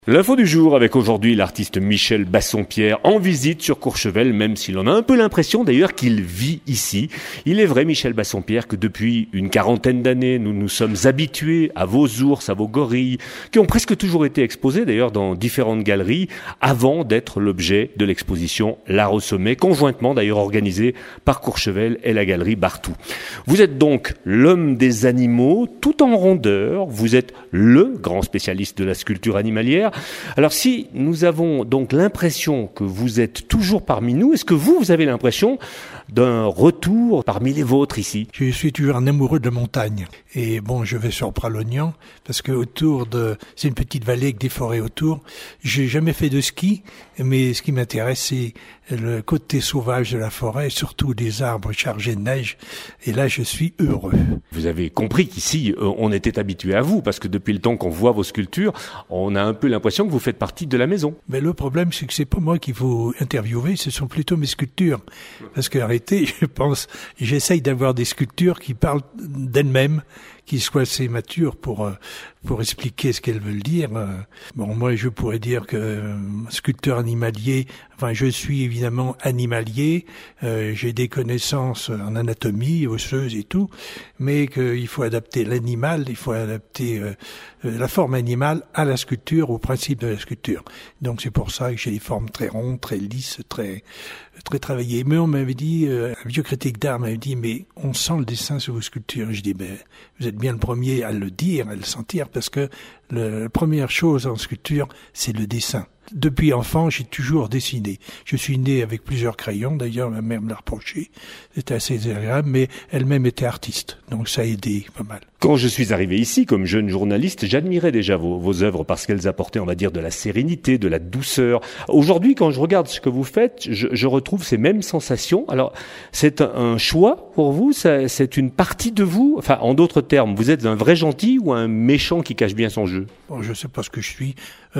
L'info du jour avec aujourd'hui l'artiste Michel Bassompierre en visite sur Courchevel, même si l'on a un peu l'impression d'ailleurs qu'il vit ici. Il est vrai, Michel Bassompierre, que depuis une quarantaine d'années, nous nous sommes habitués à vos ours, à vos gorilles, qui ont presque toujours été exposés d'ailleurs dans différentes galeries, avant d'être l'objet de l'exposition L'Art au sommet, conjointement d'ailleurs organisée par Courchevel et la galerie Barthou. Vous êtes donc l'homme des animaux, tout en rondeur, vous êtes le grand spécialiste de la sculpture animalière. Alors si nous avons donc l'impression que vous êtes toujours parmi nous, est-ce que vous avez l'impression d'un retour parmi les vôtres ici? Je suis toujours un amoureux de montagne. Et bon, je vais sur Pralognan, parce que c'est une petite vallée avec des forêts autour. J'ai jamais fait de ski, mais ce qui m'intéresse, c'est le côté sauvage de la forêt, surtout des arbres chargés de neige. Et là, je suis heureux. Vous avez compris qu'ici, on était habitué à vous, parce que depuis le temps qu'on voit vos sculptures, on a un peu l'impression que vous faites partie de la maison. Mais le problème, c'est que c'est pas moi qu'il faut interviewer, ce sont plutôt mes sculptures. Parce qu'en réalité, j'essaye d'avoir des sculptures qui parlent d'elles-mêmes, qui soient assez matures pour expliquer ce qu'elles veulent dire. Bon, moi, je pourrais dire que sculpteur animalier, je suis évidemment animalier, j'ai des connaissances en anatomie, osseuse et tout, mais qu'il faut adapter l'animal, il faut adapter la forme animale à la sculpture, au principe de la sculpture. Donc c'est pour ça que j'ai des formes très rondes, très lisses, très travaillées. Mais on m'avait dit, un vieux critique d'art m'avait dit, mais on sent le dessin sur vos sculptures. Je dis, mais vous êtes bien le premier à le dire, à le sentir, parce que la première chose en sculpture, c'est le dessin. Depuis enfant, j'ai toujours dessiné. Je suis né avec plusieurs crayons, d'ailleurs ma mère me l'a reproché. C'était assez agréable, mais elle-même était artiste, donc ça a aidé pas mal. Quand je suis arrivé ici comme jeune journaliste, j'admirais déjà vos œuvres parce qu'elles apportaient, on va dire, de la sérénité, de la douceur. Aujourd'hui, quand je regarde ce que vous faites, je retrouve ces mêmes sensations. Alors, c'est un choix pour vous? C'est une partie de vous? Enfin, en d'autres termes, vous êtes un vrai gentil ou un méchant qui cache bien son jeu? Bon, je sais pas ce que je suis.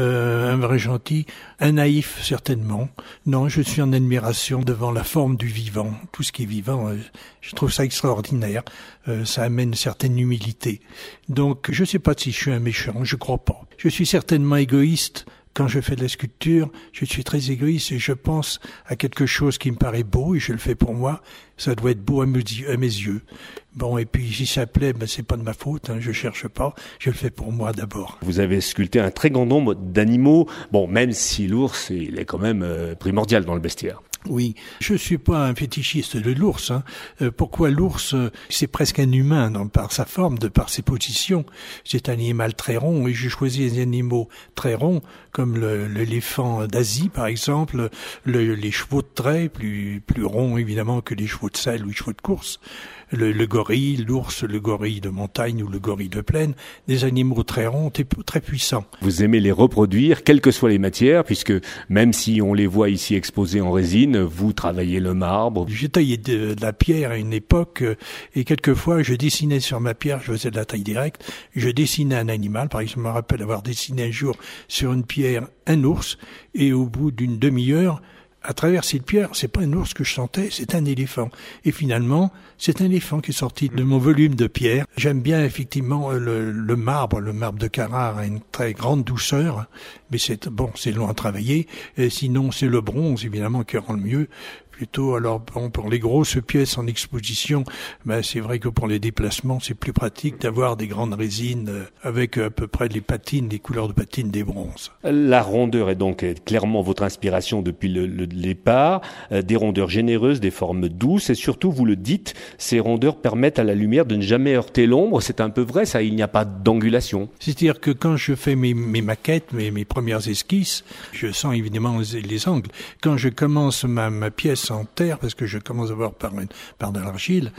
Un vrai gentil, un naïf certainement. Non, je suis en admiration devant la forme du vivant. Tout ce qui est vivant, je trouve ça extraordinaire. Ça amène une certaine humilité. Donc, je sais pas si je suis un méchant, je crois pas. Je suis certainement égoïste. Quand je fais de la sculpture, je suis très égoïste et je pense à quelque chose qui me paraît beau et je le fais pour moi. Ça doit être beau à mes yeux. Bon, et puis si ça plaît, c'est pas de ma faute, je cherche pas, je le fais pour moi d'abord. Vous avez sculpté un très grand nombre d'animaux, bon, même si l'ours, il est quand même primordial dans le bestiaire. Oui, je suis pas un fétichiste de l'ours. Pourquoi l'ours? C'est presque un humain par sa forme, par ses positions. C'est un animal très rond et j'ai choisi des animaux très ronds comme l'éléphant d'Asie par exemple, les chevaux de trait plus ronds évidemment que les chevaux de selle ou les chevaux de course. Le gorille, l'ours, le gorille de montagne ou le gorille de plaine, des animaux très ronds et très puissants. Vous aimez les reproduire, quelles que soient les matières, puisque même si on les voit ici exposés en résine, vous travaillez le marbre. J'ai taillé de la pierre à une époque et quelquefois je dessinais sur ma pierre, je faisais de la taille directe, je dessinais un animal. Par exemple, je me rappelle avoir dessiné un jour sur une pierre un ours et au bout d'une demi-heure, à travers cette pierre, c'est pas un ours que je sentais, c'est un éléphant. Et finalement, c'est un éléphant qui est sorti de mon volume de pierre. J'aime bien effectivement le marbre de Carrare a une très grande douceur, mais c'est long à travailler. Et sinon, c'est le bronze évidemment qui rend le mieux. Plutôt, alors bon, pour les grosses pièces en exposition, c'est vrai que pour les déplacements, c'est plus pratique d'avoir des grandes résines avec à peu près les couleurs de patine des bronzes. La rondeur est donc clairement votre inspiration depuis le départ, des rondeurs généreuses, des formes douces et surtout, vous le dites, ces rondeurs permettent à la lumière de ne jamais heurter l'ombre. C'est un peu vrai, ça, il n'y a pas d'angulation. C'est-à-dire que quand je fais mes maquettes, mes premières esquisses, je sens évidemment les angles. Quand je commence ma pièce en terre, parce que je commence à voir par de l'argile,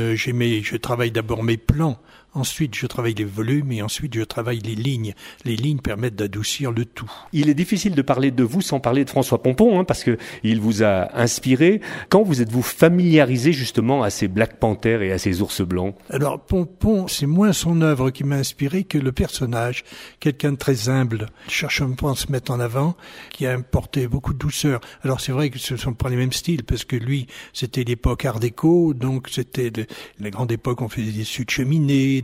je travaille d'abord mes plans, ensuite je travaille les volumes et ensuite je travaille les lignes. Les lignes permettent d'adoucir le tout. Il est difficile de parler de vous sans parler de François Pompon, parce que il vous a inspiré. Quand vous êtes-vous familiarisé justement à ces Black Panthers et à ces ours blancs? Alors Pompon, c'est moins son œuvre qui m'a inspiré que le personnage, quelqu'un de très humble, cherchant à se mettre en avant, qui a apporté beaucoup de douceur. Alors c'est vrai que ce ne sont pas les mêmes styles, parce que lui, c'était l'époque Art déco, donc c'était la grande époque, on faisait des dessus de cheminée,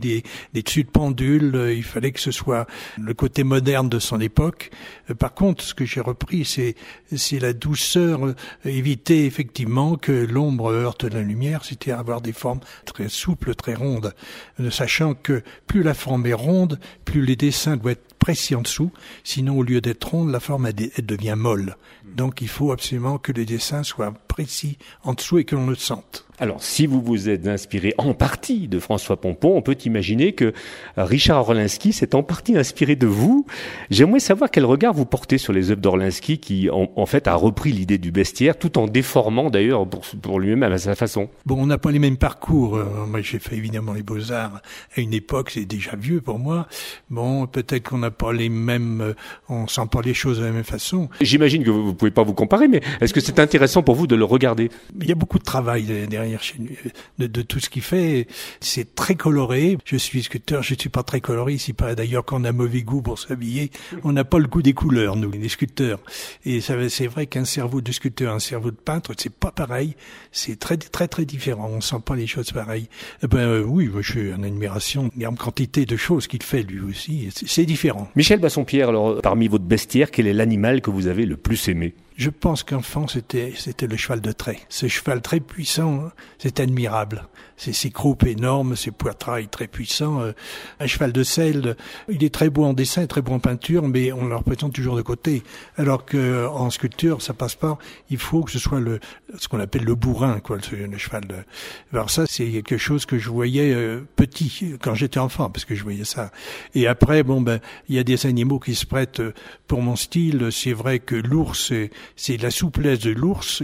des dessus de pendule. Il fallait que ce soit le côté moderne de son époque. Par contre, ce que j'ai repris, c'est la douceur, éviter effectivement que l'ombre heurte la lumière, c'était avoir des formes très souples, très rondes, sachant que plus la forme est ronde, plus les dessins doivent être précis en dessous, sinon au lieu d'être ronde, la forme elle devient molle. Donc il faut absolument que les dessins soient précis en dessous et que l'on le sente. Alors, si vous vous êtes inspiré en partie de François Pompon, on peut imaginer que Richard Orlinski s'est en partie inspiré de vous. J'aimerais savoir quel regard vous portez sur les œuvres d'Orlinski qui, en fait, a repris l'idée du bestiaire, tout en déformant d'ailleurs pour lui-même à sa façon. Bon, on n'a pas les mêmes parcours. Moi, j'ai fait évidemment les Beaux-Arts à une époque, c'est déjà vieux pour moi. Bon, peut-être qu'on n'a pas les mêmes, on sent pas les choses de la même façon. J'imagine que vous pouvez pas vous comparer, mais est-ce que c'est intéressant pour vous de le regarder? Il y a beaucoup de travail derrière chez lui, de tout ce qu'il fait. C'est très coloré. Je suis sculpteur, je suis pas très coloré. Il paraît d'ailleurs qu'on a mauvais goût pour s'habiller. On n'a pas le goût des couleurs, nous, les sculpteurs. Et c'est vrai qu'un cerveau de sculpteur, un cerveau de peintre, c'est pas pareil. C'est très, très, très différent. On sent pas les choses pareilles. Oui, moi, je suis en admiration. Il y a une quantité de choses qu'il fait, lui aussi. C'est différent. Michel Bassompierre, alors, parmi votre bestiaire, quel est l'animal que vous avez le plus aimé? Je pense qu'enfant, c'était le cheval de trait. Ce cheval très puissant, c'est admirable. Ses croupes énormes, ses poitrails très puissants. Un cheval de selle, il est très beau en dessin, très beau en peinture, mais on le représente toujours de côté. Alors que en sculpture, ça passe pas. Il faut que ce soit ce qu'on appelle le bourrin, quoi, le cheval. Alors ça, c'est quelque chose que je voyais petit quand j'étais enfant, parce que je voyais ça. Et après, il y a des animaux qui se prêtent pour mon style. C'est vrai que l'ours, c'est la souplesse de l'ours.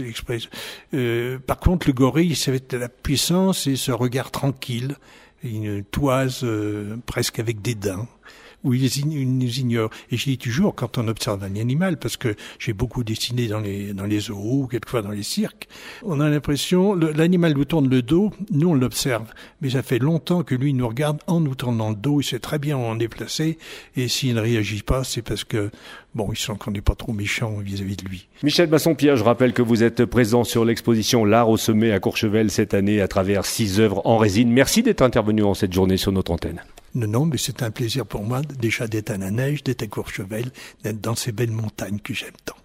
Par contre, le gorille, c'est la puissance et ce regard tranquille, une toise presque avec des dents, où ils nous ignorent. Et je dis toujours, quand on observe un animal, parce que j'ai beaucoup dessiné dans les zoos, quelquefois dans les cirques, on a l'impression, l'animal nous tourne le dos, nous on l'observe. Mais ça fait longtemps que lui nous regarde en nous tournant le dos, il sait très bien où on est placé, et s'il ne réagit pas, c'est parce que, il sent qu'on n'est pas trop méchant vis-à-vis de lui. Michel Bassompierre, je rappelle que vous êtes présent sur l'exposition L'Art au sommet à Courchevel cette année à travers 6 œuvres en résine. Merci d'être intervenu en cette journée sur notre antenne. Non, mais c'est un plaisir pour moi déjà d'être à la neige, d'être à Courchevel, d'être dans ces belles montagnes que j'aime tant.